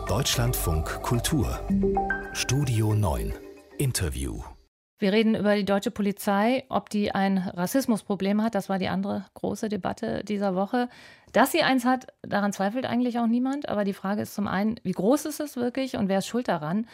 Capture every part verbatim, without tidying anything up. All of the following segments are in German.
Deutschlandfunk Kultur Studio neun Interview. Wir reden über die deutsche Polizei, ob die ein Rassismusproblem hat. Das war die andere große Debatte dieser Woche. Dass sie eins hat, daran zweifelt eigentlich auch niemand. Aber die Frage ist zum einen, wie groß ist es wirklich und wer ist schuld daran?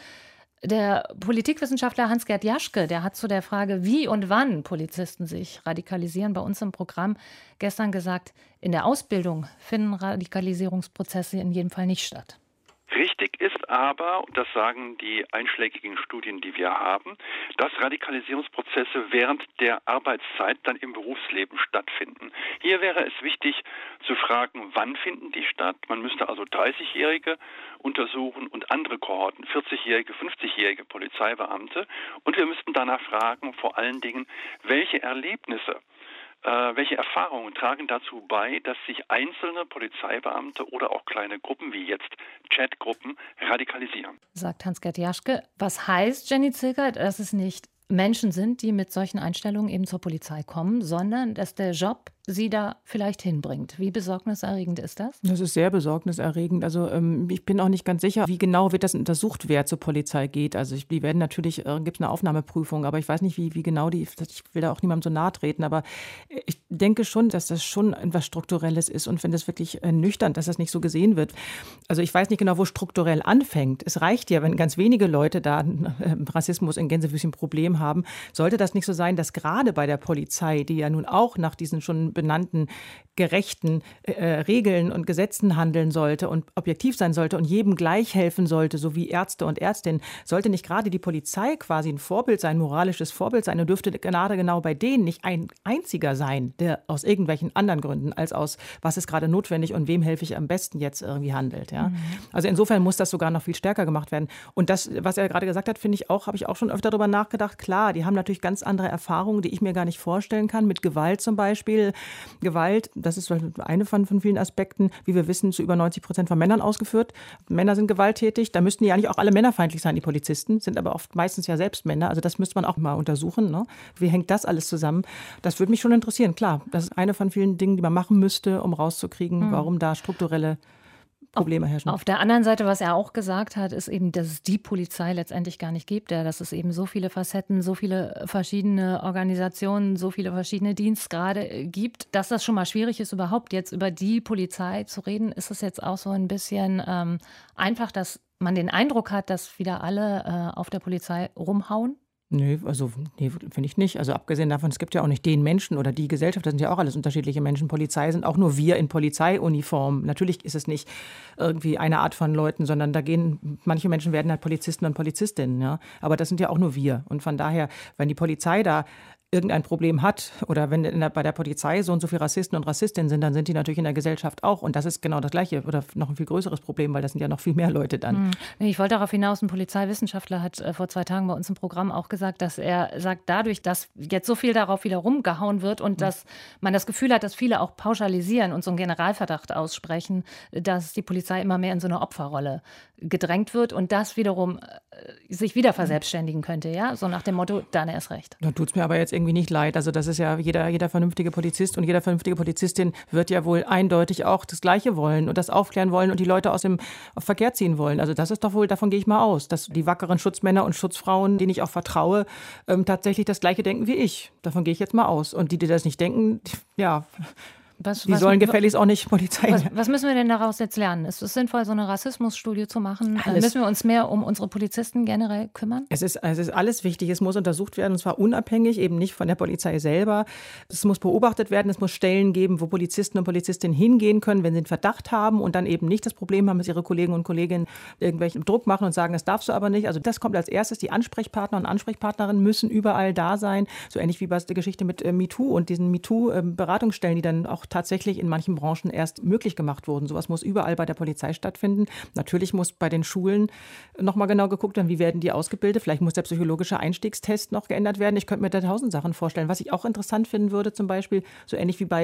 Der Politikwissenschaftler Hans-Gert Jaschke, der hat zu der Frage, wie und wann Polizisten sich radikalisieren, bei uns im Programm gestern gesagt, in der Ausbildung finden Radikalisierungsprozesse in jedem Fall nicht statt. Richtig ist aber, und das sagen die einschlägigen Studien, die wir haben, dass Radikalisierungsprozesse während der Arbeitszeit dann im Berufsleben stattfinden. Hier wäre es wichtig zu fragen, wann finden die statt? Man müsste also dreißigjährige untersuchen und andere Kohorten, vierzigjährige, fünfzigjährige Polizeibeamte. Und wir müssten danach fragen, vor allen Dingen, welche Erlebnisse, Äh, welche Erfahrungen tragen dazu bei, dass sich einzelne Polizeibeamte oder auch kleine Gruppen wie jetzt Chatgruppen radikalisieren? Sagt Hans-Gert Jaschke. Was heißt, Jenny Zilkert, dass es nicht Menschen sind, die mit solchen Einstellungen eben zur Polizei kommen, sondern dass der Job sie da vielleicht hinbringt. Wie besorgniserregend ist das? Das ist sehr besorgniserregend. Also ähm, ich bin auch nicht ganz sicher, wie genau wird das untersucht, wer zur Polizei geht. Also ich, die werden natürlich, äh, gibt es eine Aufnahmeprüfung, aber ich weiß nicht, wie, wie genau die, ich will da auch niemandem so nahe treten, aber ich denke schon, dass das schon etwas Strukturelles ist und wenn das wirklich ernüchternd, dass das nicht so gesehen wird. Also ich weiß nicht genau, wo strukturell anfängt. Es reicht ja, wenn ganz wenige Leute da äh, Rassismus in Gänsefüßchen Problem haben, sollte das nicht so sein, dass gerade bei der Polizei, die ja nun auch nach diesen schon benannten gerechten äh, Regeln und Gesetzen handeln sollte und objektiv sein sollte und jedem gleich helfen sollte, so wie Ärzte und Ärztinnen, sollte nicht gerade die Polizei quasi ein Vorbild sein, ein moralisches Vorbild sein und dürfte gerade genau bei denen nicht ein einziger sein, der aus irgendwelchen anderen Gründen als aus, was ist gerade notwendig und wem helfe ich am besten jetzt irgendwie handelt. Ja? Mhm. Also insofern muss das sogar noch viel stärker gemacht werden. Und das, was er gerade gesagt hat, finde ich auch, habe ich auch schon öfter darüber nachgedacht. Klar, die haben natürlich ganz andere Erfahrungen, die ich mir gar nicht vorstellen kann, mit Gewalt zum Beispiel. Gewalt, das ist eine von, von vielen Aspekten, wie wir wissen, zu über neunzig Prozent von Männern ausgeführt. Männer sind gewalttätig, da müssten die ja nicht auch alle männerfeindlich sein, die Polizisten, sind aber oft meistens ja selbst Männer, also das müsste man auch mal untersuchen. Ne? Wie hängt das alles zusammen? Das würde mich schon interessieren, klar, das ist eine von vielen Dingen, die man machen müsste, um rauszukriegen, mhm. warum da strukturelle Probleme herrschen. Auf der anderen Seite, was er auch gesagt hat, ist eben, dass es die Polizei letztendlich gar nicht gibt, ja, dass es eben so viele Facetten, so viele verschiedene Organisationen, so viele verschiedene Dienstgrade gibt, dass das schon mal schwierig ist, überhaupt jetzt über die Polizei zu reden. Ist es jetzt auch so ein bisschen ähm, einfach, dass man den Eindruck hat, dass wieder alle äh, auf der Polizei rumhauen? Nee, also nee, finde ich nicht. Also abgesehen davon, es gibt ja auch nicht den Menschen oder die Gesellschaft, das sind ja auch alles unterschiedliche Menschen. Polizei sind auch nur wir in Polizeiuniform. Natürlich ist es nicht irgendwie eine Art von Leuten, sondern da gehen, manche Menschen werden halt Polizisten und Polizistinnen. Ja? Aber das sind ja auch nur wir. Und von daher, wenn die Polizei da irgendein Problem hat oder wenn in der, bei der Polizei so und so viele Rassisten und Rassistinnen sind, dann sind die natürlich in der Gesellschaft auch. Und das ist genau das Gleiche oder noch ein viel größeres Problem, weil das sind ja noch viel mehr Leute dann. Ich wollte darauf hinaus, ein Polizeiwissenschaftler hat vor zwei Tagen bei uns im Programm auch gesagt, dass er sagt, dadurch, dass jetzt so viel darauf wieder rumgehauen wird und mhm. dass man das Gefühl hat, dass viele auch pauschalisieren und so einen Generalverdacht aussprechen, dass die Polizei immer mehr in so eine Opferrolle gedrängt wird und das wiederum sich wieder verselbstständigen könnte, ja, so nach dem Motto, dann erst recht. Dann tut es mir aber jetzt irgendwie nicht leid. Also das ist ja jeder, jeder vernünftige Polizist und jeder vernünftige Polizistin wird ja wohl eindeutig auch das Gleiche wollen und das aufklären wollen und die Leute aus dem Verkehr ziehen wollen. Also das ist doch wohl, davon gehe ich mal aus, dass die wackeren Schutzmänner und Schutzfrauen, denen ich auch vertraue, ähm, tatsächlich das Gleiche denken wie ich. Davon gehe ich jetzt mal aus. Und die, die das nicht denken, ja... Was, die was, sollen gefälligst auch nicht Polizei. Was, was müssen wir denn daraus jetzt lernen? Ist es sinnvoll, so eine Rassismusstudie zu machen? Alles. Müssen wir uns mehr um unsere Polizisten generell kümmern? Es ist, es ist alles wichtig. Es muss untersucht werden, und zwar unabhängig, eben nicht von der Polizei selber. Es muss beobachtet werden. Es muss Stellen geben, wo Polizisten und Polizistinnen hingehen können, wenn sie einen Verdacht haben und dann eben nicht das Problem haben, dass ihre Kollegen und Kolleginnen irgendwelchen Druck machen und sagen, das darfst du aber nicht. Also das kommt als erstes. Die Ansprechpartner und Ansprechpartnerinnen müssen überall da sein. So ähnlich wie bei der Geschichte mit äh, MeToo und diesen MeToo-Beratungsstellen, die dann auch tatsächlich in manchen Branchen erst möglich gemacht wurden. Sowas muss überall bei der Polizei stattfinden. Natürlich muss bei den Schulen nochmal genau geguckt werden, wie werden die ausgebildet. Vielleicht muss der psychologische Einstiegstest noch geändert werden. Ich könnte mir da tausend Sachen vorstellen. Was ich auch interessant finden würde, zum Beispiel, so ähnlich wie bei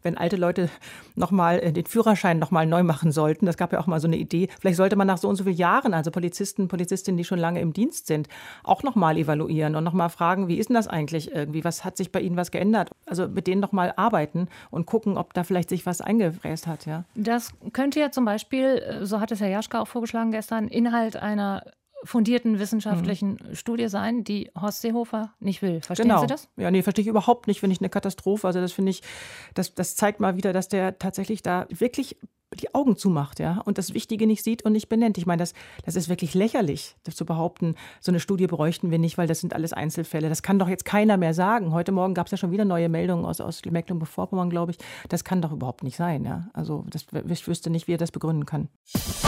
wenn alte Leute nochmal den Führerschein nochmal neu machen sollten. Das gab ja auch mal so eine Idee. Vielleicht sollte man nach so und so vielen Jahren, also Polizisten, Polizistinnen, die schon lange im Dienst sind, auch nochmal evaluieren und nochmal fragen, wie ist denn das eigentlich irgendwie? Was hat sich bei Ihnen was geändert? Also mit denen nochmal arbeiten und gucken, ob da vielleicht sich was eingefräst hat. Ja. Das könnte ja zum Beispiel, so hat es Herr Jaschka auch vorgeschlagen gestern, Inhalt einer fundierten wissenschaftlichen mhm. Studie sein, die Horst Seehofer nicht will. Verstehen genau. Sie das? Ja, nee, verstehe ich überhaupt nicht. Finde ich eine Katastrophe. Also das finde ich, das, das zeigt mal wieder, dass der tatsächlich da wirklich die Augen zumacht, ja, und das Wichtige nicht sieht und nicht benennt. Ich meine, das, das ist wirklich lächerlich, das zu behaupten, so eine Studie bräuchten wir nicht, weil das sind alles Einzelfälle. Das kann doch jetzt keiner mehr sagen. Heute Morgen gab es ja schon wieder neue Meldungen aus, aus Mecklenburg-Vorpommern, glaube ich. Das kann doch überhaupt nicht sein, ja. Also das, ich wüsste nicht, wie er das begründen kann.